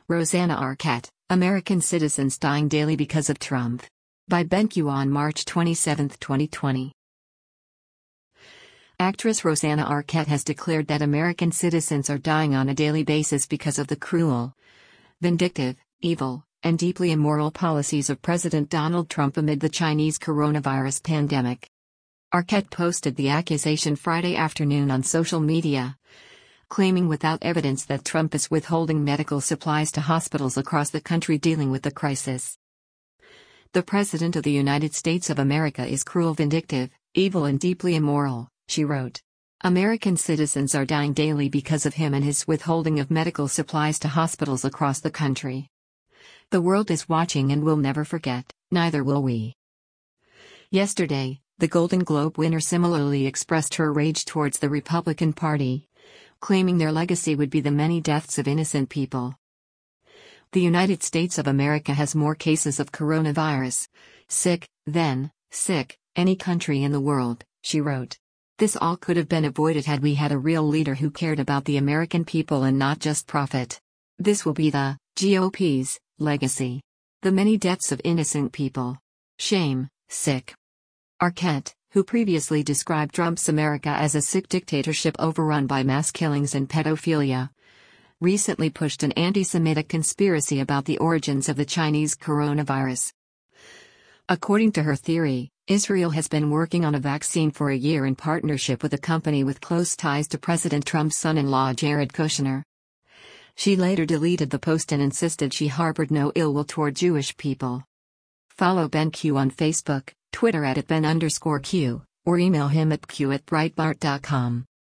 Rosanna Arquette, American citizens dying daily because of Trump. By BenQ on March 27, 2020. Actress Rosanna Arquette has declared that American citizens are dying on a daily basis because of the cruel, vindictive, evil, and deeply immoral policies of President Donald Trump amid the Chinese coronavirus pandemic. Arquette posted the accusation Friday afternoon on social media, claiming without evidence that Trump is withholding medical supplies to hospitals across the country dealing with the crisis. The President of the United States of America is cruel, vindictive, evil, and deeply immoral, she wrote. American citizens are dying daily because of him and his withholding of medical supplies to hospitals across the country. The world is watching and will never forget, neither will we. Yesterday, the Golden Globe winner similarly expressed her rage towards the Republican Party, claiming their legacy would be the many deaths of innocent people. The United States of America has more cases of coronavirus, than any country in the world, she wrote. This all could have been avoided had we had a real leader who cared about the American people and not just profit. This will be the GOP's legacy. The many deaths of innocent people. Shame, sick. Arquette, who previously described Trump's America as a sick dictatorship overrun by mass killings and pedophilia, recently pushed an anti-Semitic conspiracy about the origins of the Chinese coronavirus. According to her theory, Israel has been working on a vaccine for a year in partnership with a company with close ties to President Trump's son-in-law Jared Kushner. She later deleted the post and insisted she harbored no ill will toward Jewish people. Follow BenQ on Facebook, Twitter @Ben_Q, or email him at q@breitbart.com.